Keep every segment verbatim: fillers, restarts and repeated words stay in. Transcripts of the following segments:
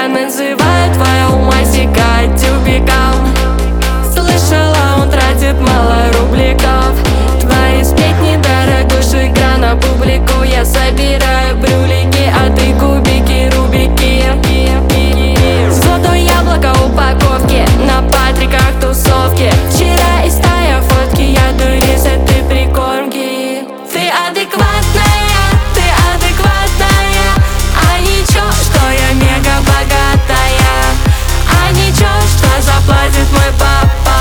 называют твою мать тюбиком. Слышала, он тратит мало рубликов. Твои сплетни, дорогуша, игра на публику. Я собираю брюлики, а ты кубики, рубики. Золотое яблоко упаковки, на Патриках тусовки. Вчера из стая фотки, я дурис, а ты прикормки. Ты адекватная, ты адекватная, а ничего, что я мега богатая, а ничего, что заплатит мой папа.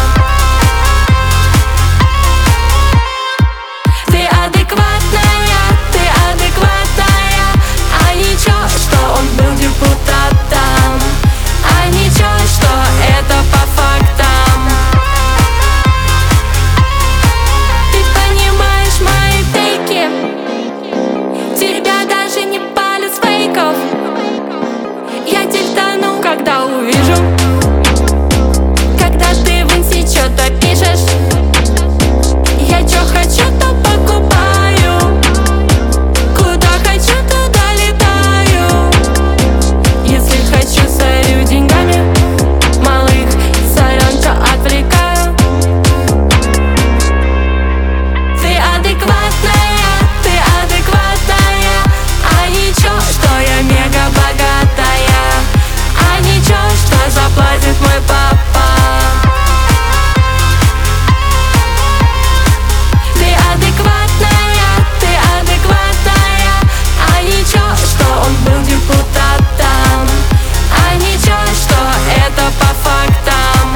Ты адекватная, ты адекватная, а ничего, что он был депутатом, а ничего, что это по фактам. Ты понимаешь мои тейки, тебя даже не палят с фейков. Я тильтану, когда увижу, когда ты в инсте что-то пишешь. Я чё хочу, то покупаю, куда хочу, туда летаю. Если хочу, сорю деньгами, малых сорянка отвлекаю. Ты адекватная, ты адекватная, а ничего, что я мега богатая, а ничего, что заплатит мой папа. Ты адекватная, ты адекватная, а ничего, что он был депутатом, а ничего, что это по фактам.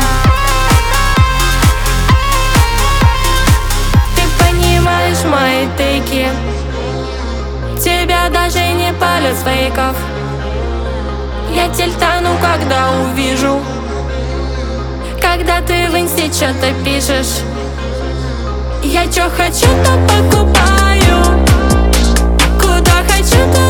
Ты понимаешь мои тейки, тебя даже не палят с фейков. Я тильтану, когда увижу, когда ты в инсте что-то пишешь. Я чё хочу, то покупаю, куда хочу, то